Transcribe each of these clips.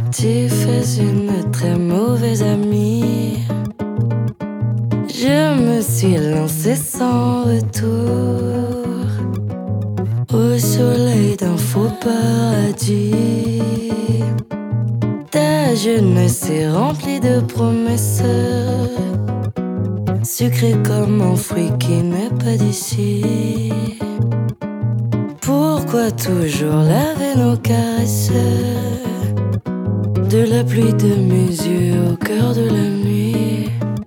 Tu fais une très mauvaise amie. Je me suis lancée sans retour au soleil d'un faux paradis. Ta jeunesse est remplie de promesses, sucré comme un fruit qui n'est pas d'ici. Pourquoi toujours laver nos caresses? De la pluie de mes yeux au cœur de la nuit.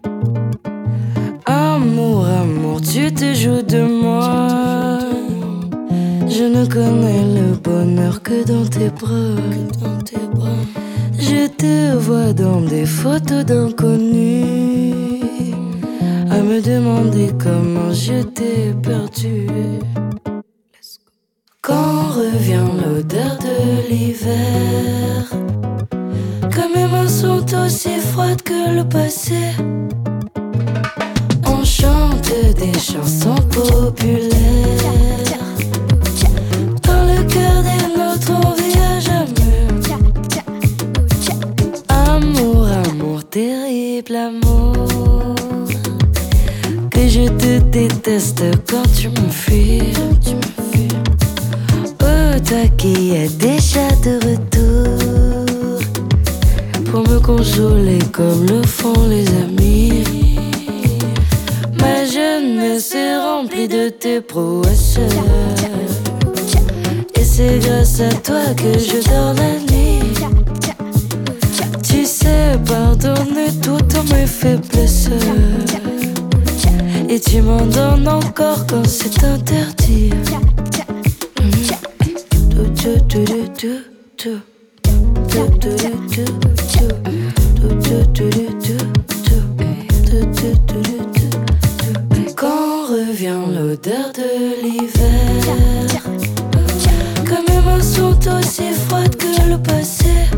Amour, amour, tu te joues de moi. Je ne connais le bonheur que dans tes bras. Je te vois dans des photos d'inconnus, à me demander comment je t'ai perdu. Quand revient l'odeur de l'hiver, que mes mains sont aussi froides que le passé. On chante des chansons populaires. Dans le cœur des nôtres on vit à jamais. Amour, amour, terrible amour, que je te déteste quand tu me fuis. Oh, toi qui es déjà de retour pour me consoler comme le font les amis. Ma jeunesse est remplie de tes prouesses, et c'est grâce à toi que je dors la nuit. Tu sais pardonner toutes mes faiblesses, et tu m'en donnes encore quand c'est interdit. Quand revient l'odeur de l'hiver, que mes mains sont aussi froides que le passé.